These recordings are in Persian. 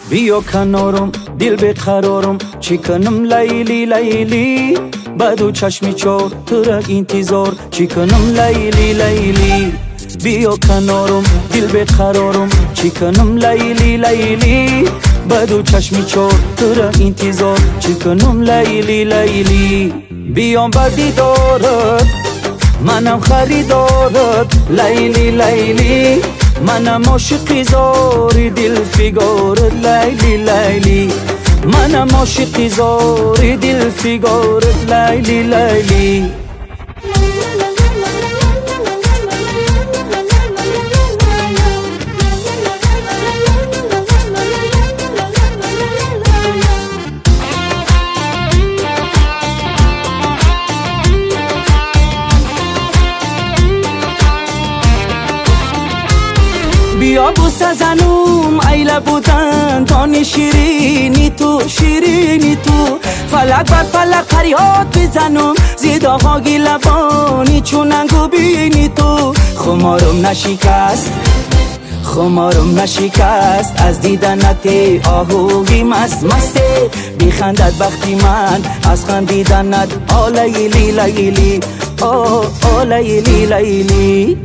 بیا کنارم دل بقرارم چی کنم لیلی لیلی بدو چشمی چار تو را انتظار چی کنم لیلی لیلی بیا کنارم دل بقرارم چی کنم لیلی لیلی بدو چشمی چار تو را انتظار چی کنم لیلی لیلی بیام بر دیدارت منم خریدارت لیلی لیلی منم عاشقی زاری دل فگارت لیلی لیلی منم عاشقی زاری دل فگارت لیلی لیلی بیا بوسه زنم ایله بودن تانی شیرینی تو شیرینی تو فلک بر فلک فریاد بزنم زیداها گیلبانی چوننگو بینی تو خمارم نشکست خمارم نشکست از دیدنت آهوی مست مسته بیخندد وقتی من از خندیدنت آ لیلی لیلی آ لیلی لیلی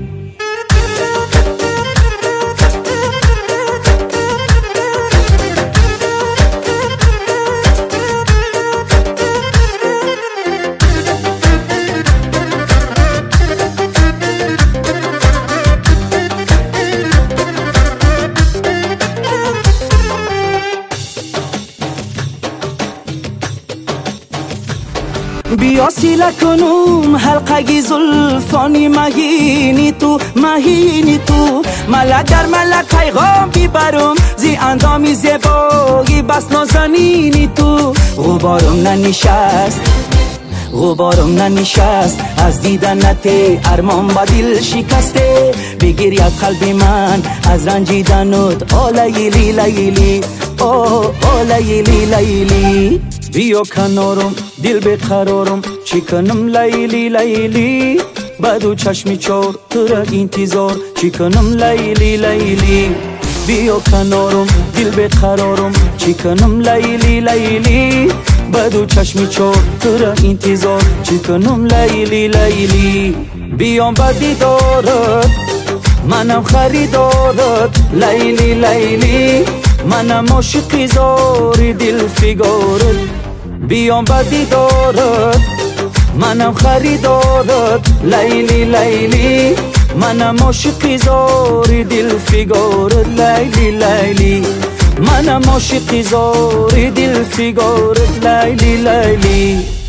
بیا سیله کنم حلقه زلفانی مهینی تو مهینی تو ملک در ملک پیغام بیبرم زی اندامی زیبایی بس نازنینی تو غبارم ننشست غبارم ننشست از دیدنت ارمان با دل شکسته بگیرید قلبی من از رنجیدنت آ لیلی لیلی آ لیلی لیلی بیا کنارم دل بقرارم چی کنم لیلی لیلی بدو چشمی چار تو را انتظار چی کنم لیلی لیلی بیا کنارم دل بقرارم چی کنم لیلی لیلی بدو چشمی چار تو را انتظار چی کنم لیلی لیلی بیام بر دیدارت منم خریدارت لیلی لیلی منم عاشقی زاری دل فگارت بیام بر دیدارت منم خریدارت لیلی لیلی منم عاشقی زاری دل فگارت لیلی لیلی منم عاشقی زاری دل فگارت لیلی لیلی